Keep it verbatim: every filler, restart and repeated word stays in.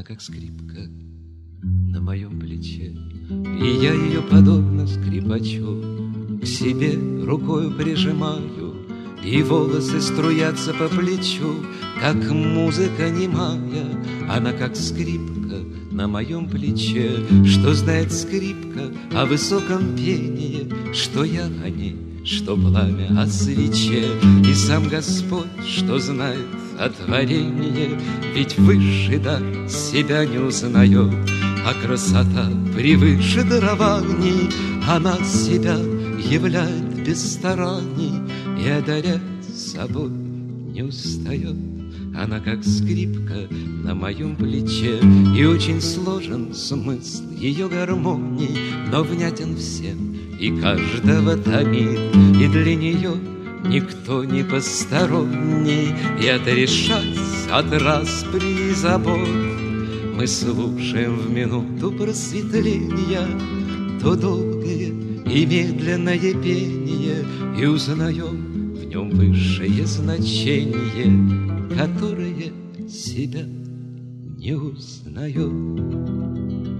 как скрипка на моем плече, и я ее, подобно скрипачу, к себе рукою прижимаю, и волосы струятся по плечу, как музыка немая. Она как скрипка на моем плече. Что знает скрипка о высоком пении, что я о ней, что пламя о свече. И сам Господь, что знает о творении, ведь высший дар себя не узнает, а красота превыше дарований. Она себя являет без стараний и одарять собой не устает. Она как скрипка на моем плече, и очень сложен смысл ее гармонии, но внятен всем и каждого томит, и для нее никто не посторонний. И отрешать от распри и забот мы слушаем в минуту просветления то долгое и медленное пение, и узнаем в нем высшее значение, которое себя не узнает.